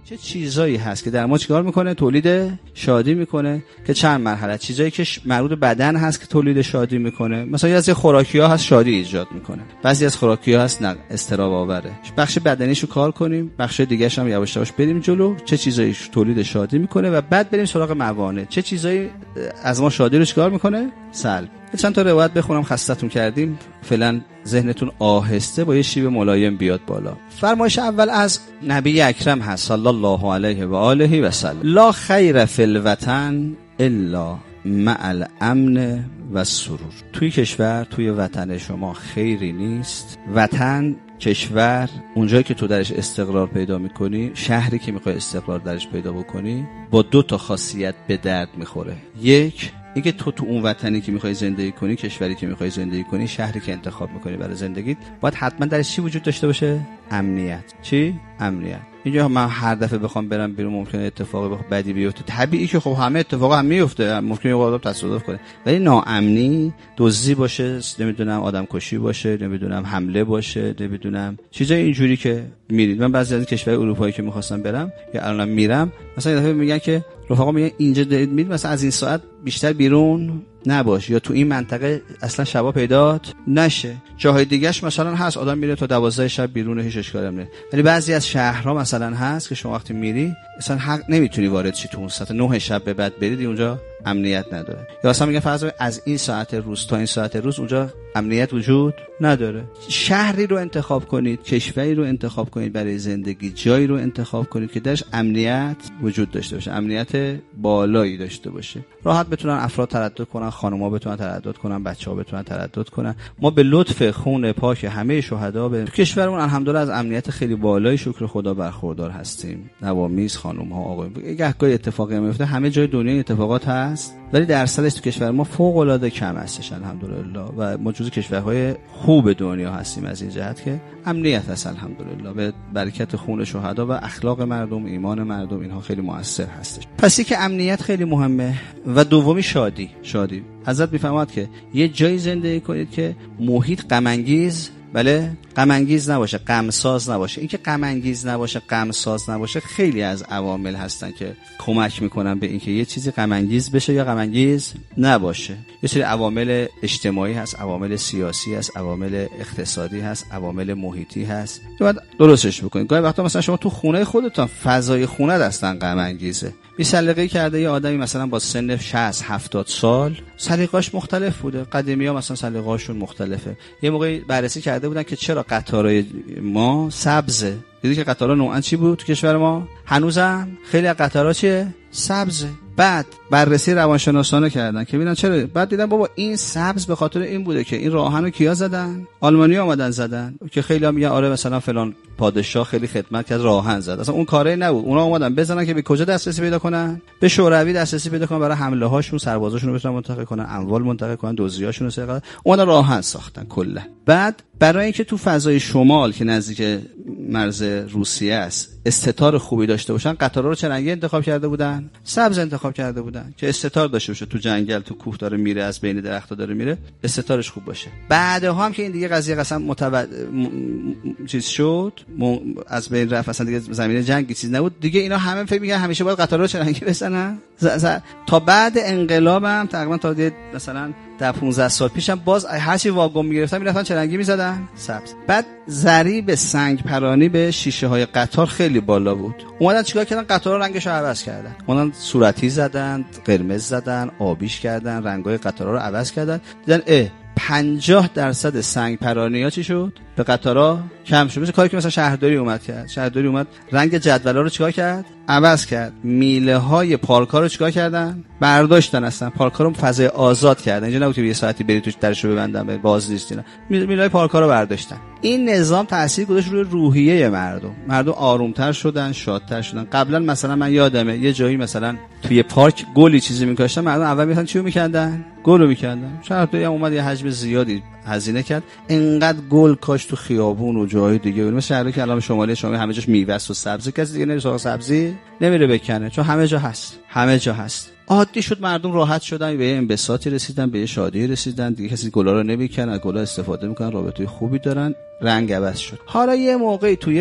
چه چیزایی هست که در ما چیکار میکنه؟ تولید شادی میکنه. که چند مرحله، چیزایی که مربوط به بدن هست که تولید شادی میکنه. مثلا یه از خوراکی‌ها هست شادی ایجاد میکنه، بعضی از خوراکی‌ها هست نه اضطراب آوره. بخش بدنیشو کار کنیم، بخش دیگه‌ش هم یواش یواش بریم جلو. چه چیزایی تولید شادی میکنه و بعد بریم سراغ موانع. چه چیزایی از ما شادی رو چیکار میکنه؟ سلب. چند تا روایت بخونم خستتون کردیم، فعلا ذهنتون آهسته با یه شیب ملایم بیاد بالا. فرمایش اول از نبی اکرم هست صلی الله علیه و آله و سلم: لا خیر فی الوطن الا مع الامن و سرور. توی کشور، توی وطن شما خیری نیست. وطن، کشور، اونجایی که تو درش استقرار پیدا میکنی، شهری که میخوای استقرار درش پیدا بکنی، با 2 تا خاصیت به درد میخوره. یک، اینکه تو اون وطنی که میخوای زندگی کنی، کشوری که میخوای زندگی کنی، شهری که انتخاب میکنی برای زندگیت، باید حتما درش چی وجود داشته باشه؟ امنیت. چی؟ امنیت. اینجا من هر دفعه بخوام برم بیرون ممکنه اتفاقی بدی بیفته. طبیعی که خب همه اتفاقا هم میفته، ممکنه یه آدم تصادف کنه، ولی ناامنی، دزدی باشه، نمیدونم آدم کشی باشه، نمیدونم حمله باشه، نمیدونم چیزای اینجوری که میرید. من بعضی از کشورهای اروپایی که می‌خواستم برم یا الانم میرم، مثلا یه دفعه میگن که رفقا میگن اینجا دارید میرید مثلا از این ساعت بیشتر بیرون نباش، یا تو این منطقه اصلا شبا پیدات نشه. جاهای دیگه‌اش مثلا هست آدم میره تا 12 شب بیرون، هیچ اشکالی هم نیست. ولی بعضی از شهرها مثلا هست که شما وقتی میری مثلا حق نمیتونی وارد شی، تو اون ساعت 9 شب به بعد برید اونجا امنیت نداره. یا مثلا میگن فرض از این ساعت روز تا این ساعت روز اونجا امنیت وجود نداره. شهری رو انتخاب کنید، کشوری رو انتخاب کنید برای زندگی، جایی رو انتخاب کنید که درش امنیت وجود داشته باشه، امنیت بالایی داشته باشه. راحت بتونن افراد تردد کنن، خانم‌ها بتونن تردد کنن، بچه‌ها بتونن تردد کنن. ما به لطف خون پاک همه شهدا به کشورمون الحمدلله از امنیت خیلی بالایی شکر خدا برخوردار هستیم. نوامیس، خانم‌ها، آقایون، گهگاه اتفاقی میفته، همه جای دنیا اتفاقات هست، ولی درصدش تو کشور ما فوق‌العاده کم هستش الحمدلله و ما جزو کشورهای خوب دنیا هستیم از این جهت که امنیت هست الحمدلله. به برکت خون شهدا و اخلاق مردم، ایمان مردم، اینها خیلی موثر هستش. پس که امنیت خیلی مهمه. و دومی شادی. حضرت میفرماد که یه جایی زندگی کنید که محیط غم انگیز، بله، غم انگیز نباشه، غم ساز نباشه. این که غم انگیز نباشه، غم ساز نباشه، خیلی از عوامل هستن که کمک میکنن به اینکه یه چیزی غم انگیز بشه یا غم انگیز نباشه. یه سری عوامل اجتماعی هست، عوامل سیاسی هست، عوامل اقتصادی هست، عوامل محیطی هست که باید درستش بکنید. گاهی وقتا مثلا شما تو خونه خودتون، فضای خونه اصلا غم انگیزه. بی سلیقه‌ای کرده یه آدمی مثلا با سن 60-70 سال سلیقه‌اش مختلف بوده. قدیمی‌ها مثلا سلیقه‌اشون مختلفه. یه موقعی بررسی کرده بودن که چرا قطارهای ما سبزه. دیدی که قطارها نوعاً چی بود تو کشور ما؟ هنوزم خیلی از قطارها چیه؟ سبزه. بعد بررسی روانشناسانه کردن که ببینن چرا. بعد دیدن بابا این سبز به خاطر این بوده که این راهنو کیا زدن؟ آلمانی‌ها اومدن زدن. که خیلی‌ها میگن آره مثلا فلان پادشاه خیلی خدمت کرد راهن زد. اصلا اون کاری نبود. اونا اومدن بزنن که به کجا دسترسی پیدا کنن؟ به شوروی دسترسی پیدا کنن، برای حمله هاشون سربازاشون رو بتونن منتقل کنن، اموال منتقل کنن، دزدیاشون رو سرقت. اومدن راهن ساختن کلا. بعد برای اینکه تو فضای شمال که نزدیک مرز روسیه است استتار خوبی داشته باشن، قطارها رو چه رنگی انتخاب کرده بودن؟ سبز انتخاب کرده بودن که استتار داشته باشه. تو جنگل، تو کوه داره میره، از بین درخت‌ها داره میره، استتارش خوب باشه. بعدها هم که این دیگه قضیه قسم چیز شد، از بین رفت، اصلا دیگه زمین جنگی چیز نبود دیگه. اینا همه فکر می‌کنن همیشه باید قطارها رو چه رنگی بزنن. تا بعد انقلابم تقریبا تا مثلا 15 سال پیشم باز هر چی واگن میگرفتن میرفتن چه رنگی میزدن؟ سبز. بعد ضریب سنگ پرانی به شیشه های قطار خیلی بالا بود. اومدن چیکار کردن؟ قطارها رنگش رو عوض کردن. اومدن صورتی زدن، قرمز زدن، آبیش کردن، رنگای قطارها رو عوض کردن. دیدن 50% سنگ پرانی‌ها چی شد؟ به قطارها کم شد. مثل کاری که مثلا شهرداری اومد کرد. شهرداری اومد رنگ جدولا رو چیکار کرد؟ عوض کرد. میله‌های پارک‌ها رو چیکار کردن؟ برداشتن. اصلا پارک‌ها رو فضای آزاد کردن. اینجا نبود که یه ساعتی بری توش درشو ببندن باز نیستین. میله‌های پارک‌ها رو برداشتن. این نظام تأثیر گذاشت روی روحیه مردم آرومتر شدن، شادتر شدن. قبلا مثلا من یادمه یه جایی مثلا توی پارک گلی چیزی می‌کاشتن، مردم اول می‌خواستن چیو می‌کندن؟ گلو می‌کندن. شهرداری اومد یه حجم زیادی هزینه کرد، انقدر گل کاش تو خیابون و جای دیگه. مثلا شهری که الان شمالی همه جاش میوه است و سبزی، کسی دیگه نمیره سراغ سبزی نمیره بکنه، چون همه جا هست. همه جا هست. عادی شد، مردم راحت شدن، به انبساطی رسیدن، به شادی رسیدن، دیگه کسی گلا رو نمیکنه، از گلا استفاده میکنن، رابطه خوبی دارن، رنگ عوض شد. حالا یه موقعی توی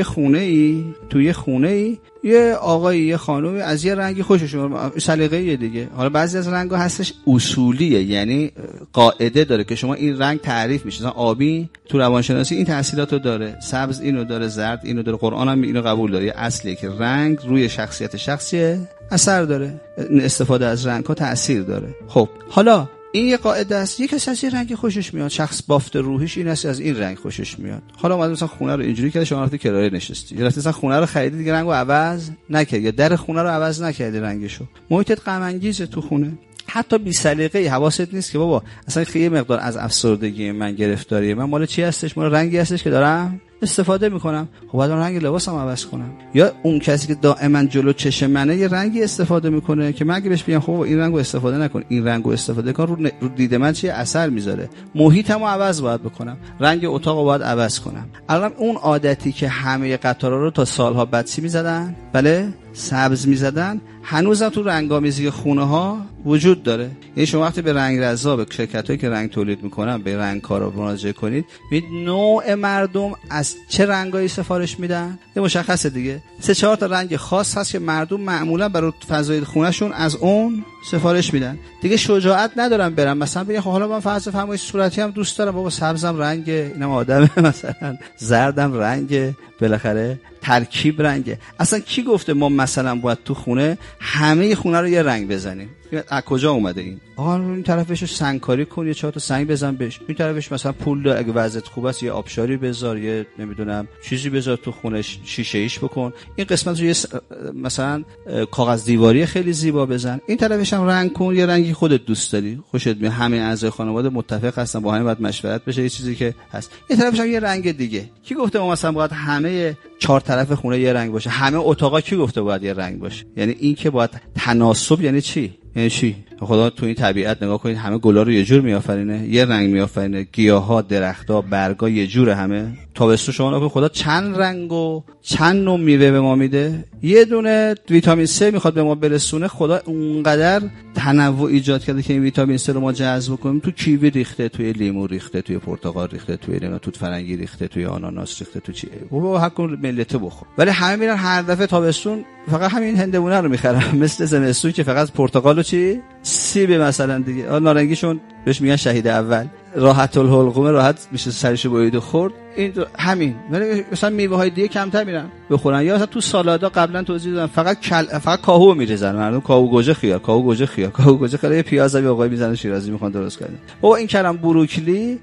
خونه ای یه آقایی یه خانومی از یه رنگی خوشش میاد، سلیقه‌ایه دیگه. حالا بعضی از رنگا هستش اصولیه، یعنی قاعده داره که شما این رنگ تعریف میشه. مثلا آبی تو روانشناسی این تاثیراتو داره، سبز اینو داره، زرد اینو داره، قرآن هم اینو قبول داره. اصلیه که رنگ روی شخصیت شخصیه اثر داره، استفاده از رنگ ها تأثیر داره. خب حالا این یه قاعده است. یک کسی از این رنگ خوشش میاد، شخص بافت روحیش این است از این رنگ خوشش میاد. حالا اومد مثلا خونه رو اینجوری کرده، شما رفتی کرایه نشستی، یا رفتی مثلا خونه رو خریدی دیگه رنگو عوض نکردی، یا در خونه رو عوض نکردی رنگشو، محیطت غم انگیزه تو خونه، حتی بی سلیقه‌ای، حواست نیست که بابا اصلا خیلی مقدار از افسردگی من، گرفتاری من مال چی هستش، مال رنگی هستش که دارم استفاده میکنم. خب بعد رنگ لباسم عوض کنم. یا اون کسی که دائما جلو چشم منه یه رنگی استفاده میکنه که من اگه بهش بگم خب این رنگو استفاده نکن، این رنگو استفاده کن، رو دید من چه اثر میذاره، محیطمو عوض باید بکنم، رنگ اتاقو باید عوض کنم. الان اون عادتی که همه قطارا رو تا سالها بعد چی میزدن، بله سبز میزدن، هنوزم تو رنگامیزی خونه ها وجود داره. یعنی شما وقتی به رنگ رضا، به شرکتایی که رنگ تولید میکنن، به رنگکارا مراجعه کنید، ببینید نوع مردم از چه رنگایی سفارش میدن. یه مشخصه دیگه، 3-4 تا رنگ خاص هست که مردم معمولا برای فضای خونهشون از اون سفارش میدن. دیگه شجاعت ندارم برم مثلا بگم خب حالا من فرض فرمایید صورتی هم دوست دارم، بابا سبزم رنگ، اینم آدمه، مثلا زردم رنگ، بالاخره ترکیب رنگه. اصلا کی گفته ما مثلا باید تو خونه همه خونه رو یه رنگ بزنیم؟ از کجا اومده این؟ آقا این طرفش سنگکاری کن، یه 4 تا سنگ بزن بهش، این طرفش مثلا پول داره اگه وضعیت خوب است یه آبشاری بذار، یه نمیدونم چیزی بذار تو خونه، شیشه ایش بکن، این قسمت رو یه مثلا کاغذ دیواری خیلی زیبا بزن، این طرفش هم رنگ کن، یه رنگی خودت دوست داری، خوشت میاد، همه اعضای خانواده متفق هستن، با هم باید مشورت بشه، یه چیزی که هست، این طرفش هم یه رنگ دیگه. کی گفته ما مثلا باید همه 4 طرف خونه یه رنگ باشه، همه اتاقا کی گفته باید یه رنگ باشه؟ یعنی این که باید تناسب یعنی چی؟ یعنی چی؟ خدا تو این طبیعت نگاه کنید، همه گلا رو یه جور میآفرینه، یه رنگ میآفرینه، گیاها، درخت‌ها، برگا یه جوره همه. تابستون شما نگاه خدا چند رنگ و چند نوع میوه به ما میده، یه دونه ویتامین C میخواد به ما برسونه. خدا اونقدر تنوع ایجاد کرده که این ویتامین C رو ما جذب کنیم. تو کیوی ریخته، توی لیمو ریخته، توی پرتقال ریخته، توی توت فرنگی ریخته، توی آناناس ریخته، تو چی بابا حق ملت بخور. ولی همه میرن هر دفعه تابستون فقط همین هندونه رو میخرن، مثل زمستون که فقط پرتقال و چی سیب مثلا دیگه، نارنگیشون بهش میگن شهید اول، راحت الحلقوم، راحت میشه سرش بوید و خورد. این همین. ولی مثلا میوه های دیگه کمتر میرن بخورن. یا مثلا تو سالادا قبلا توضیح دادم فقط کاهو میریزن مردم، کاهو گوجه خیار، کاهو گوجه خیار، پیاز هم آقای میزنن شیرازی میخوان درست کنن. بابا این کلم بروکلی،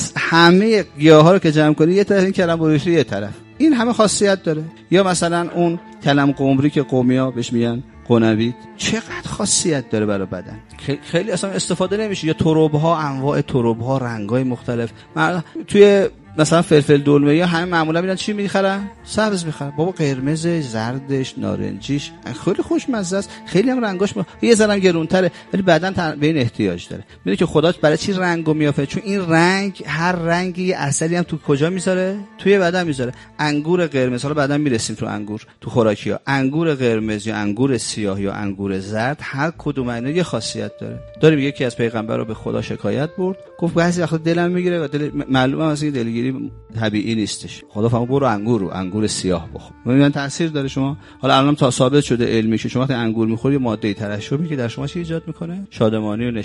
همه گیاها رو که جمع کنی یه طرف، این کلم بروکلی یه طرف، این همه خاصیت داره. یا مثلا اون کلم قمری که قومیا بهش میگن قنوید، چقدر خاصیت داره برای بدن، خیلی اصلا استفاده نمیشه. یا تربها، انواع تربها، رنگای مختلف. توی مثلا فلفل دلمه یا همه معمولا میرن چی میخرن؟ سبز میخرن. بابا قرمز، زردش، نارنجیش خیلی خوشمزه است، خیلی هم رنگاش یه ذره گرونتره، ولی بعدن به این احتیاج داره. میدونی که خدا برای چی رنگو میافه؟ چون این رنگ، هر رنگی یه اثری هم تو کجا میذاره؟ توی بدن میذاره. انگور قرمز، حالا بعدن میرسیم تو انگور، تو خوراکی‌ها، انگور قرمز یا انگور سیاه یا انگور زرد، هر کدوم اینا یه خاصیت داره. داریم یکی از پیغمبر رو به خدا شکایت برد، گفت بعضی وقتا دلم میگیره و دل معلومه مثلا دلگیری طبیعی نیستش. خدا فرمود برو انگور سیاه بخور. میگن تاثیر داره شما. حالا الان تا ثابت شده علمی که شما وقتی انگور میخوری ماده ترشحی که در شما چی ایجاد میکنه؟ شادمانی و